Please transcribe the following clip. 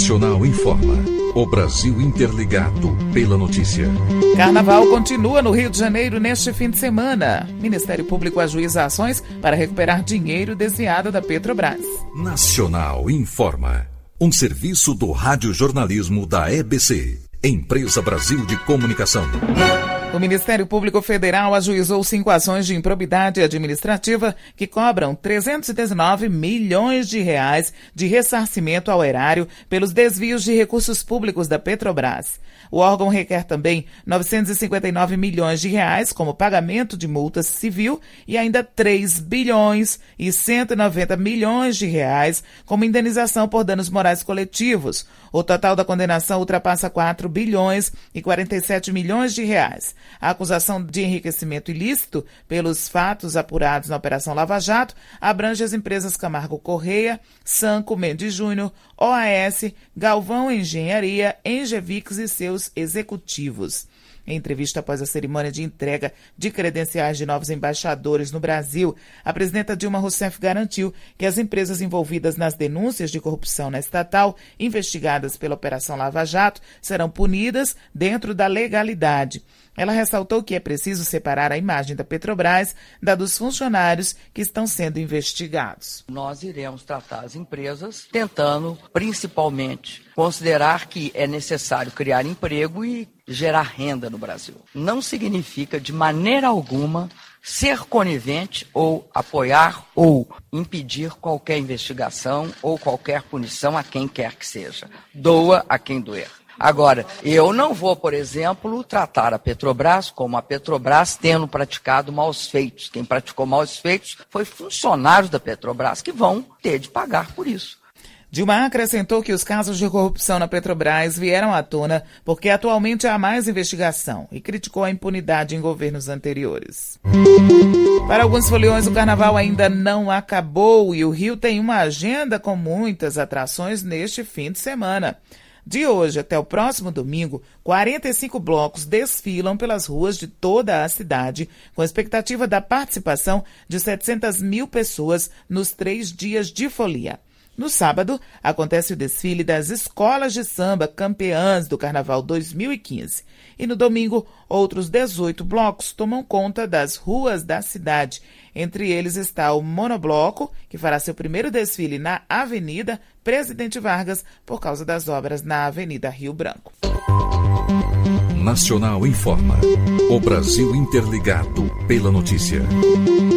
Nacional informa. O Brasil interligado pela notícia. Carnaval continua no Rio de Janeiro neste fim de semana. Ministério Público ajuiza ações para recuperar dinheiro desviado da Petrobras. Nacional informa. Um serviço do radiojornalismo da EBC, Empresa Brasil de Comunicação. O Ministério Público Federal ajuizou 5 ações de improbidade administrativa que cobram 319 milhões de reais de ressarcimento ao erário pelos desvios de recursos públicos da Petrobras. O órgão requer também 959 milhões de reais como pagamento de multas civil e ainda 3 bilhões e 190 milhões de reais como indenização por danos morais coletivos. O total da condenação ultrapassa 4 bilhões e 47 milhões de reais. A acusação de enriquecimento ilícito pelos fatos apurados na Operação Lava Jato abrange as empresas Camargo Correia, Sanco Mendes Júnior, OAS, Galvão Engenharia, Engevix e seus executivos. Em entrevista após a cerimônia de entrega de credenciais de novos embaixadores no Brasil, a presidenta Dilma Rousseff garantiu que as empresas envolvidas nas denúncias de corrupção na estatal, investigadas pela Operação Lava Jato, serão punidas dentro da legalidade. Ela ressaltou que é preciso separar a imagem da Petrobras da dos funcionários que estão sendo investigados. Nós iremos tratar as empresas tentando, principalmente, considerar que é necessário criar emprego e gerar renda no Brasil. Não significa, de maneira alguma, ser conivente ou apoiar ou impedir qualquer investigação ou qualquer punição a quem quer que seja. Doa a quem doer. Agora, eu não vou, por exemplo, tratar a Petrobras como a Petrobras tendo praticado maus feitos. Quem praticou maus feitos foi funcionários da Petrobras que vão ter de pagar por isso. Dilma acrescentou que os casos de corrupção na Petrobras vieram à tona porque atualmente há mais investigação e criticou a impunidade em governos anteriores. Para alguns foliões, o carnaval ainda não acabou e o Rio tem uma agenda com muitas atrações neste fim de semana. De hoje até o próximo domingo, 45 blocos desfilam pelas ruas de toda a cidade, com a expectativa da participação de 700 mil pessoas nos 3 dias de folia. No sábado, acontece o desfile das escolas de samba campeãs do Carnaval 2015. E no domingo, outros 18 blocos tomam conta das ruas da cidade. Entre eles está o Monobloco, que fará seu primeiro desfile na Avenida Presidente Vargas, por causa das obras na Avenida Rio Branco. Nacional informa. O Brasil interligado pela notícia.